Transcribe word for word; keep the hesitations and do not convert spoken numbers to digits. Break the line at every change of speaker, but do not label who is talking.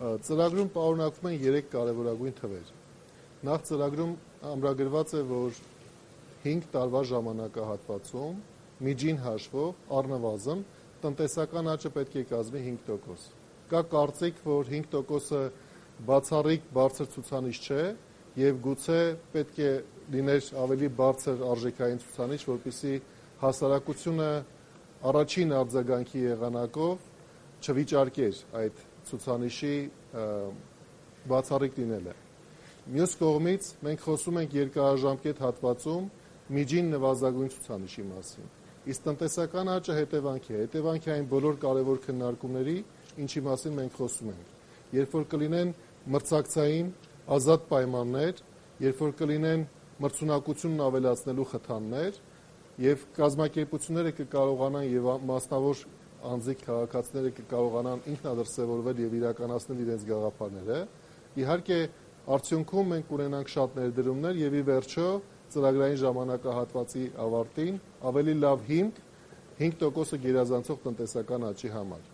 Ծրագրում պարունակվում են երեք կարևորագույն թվեր։ Նախ ծրագրում ամրագրված է, որ հինգ տարվա ժամանակահատվածում միջին հաշվով առնվազն տնտեսական աճը պետք է կազմի հինգ տոկոս։ Կա կարծիք, որ հինգ տոկոսը բացառիկ բարձր ցուցանիշ չէ եւ գուցե պետք է լիներ ավելի բարձր արժեքային ցուցանիշ, որպեսզի հասարակությունը առաջին արձագանքի եղանակով չվիճարկեր այդ ցուցանիշի բացառիկ լինելը։ Մյուս կողմից մենք խոսում ենք երկարաժամկետ հատվածում միջին նվազագույն ցուցանիշի մասին։ Իսկ տնտեսական աճը հետևանք է, հետևանք է այն բոլոր կարևոր քննարկումների, ինչի մասին մենք խոսում ենք։ Երբ որ կլինեն մրցակցային ազատ պայմաններ, երբ որ կլինեն մրցունակությունն ավելացնելու խթաններ եւ կազմակերպությունները կկարողանան եւ մասնավոր անձիկ քաղաքացիները կկարողանան ինքնադրսևորվել եւ իրականացնել իրենց գաղափարները, իհարկե արդյունքում մենք ունենանք շատ ներդրումներ եւ ի վերջո ծրագրային ժամանակահատվածի ավարտին ավելի լավ հիմք հինգ տոկոսը գերազանցող տնտեսական աճի համար։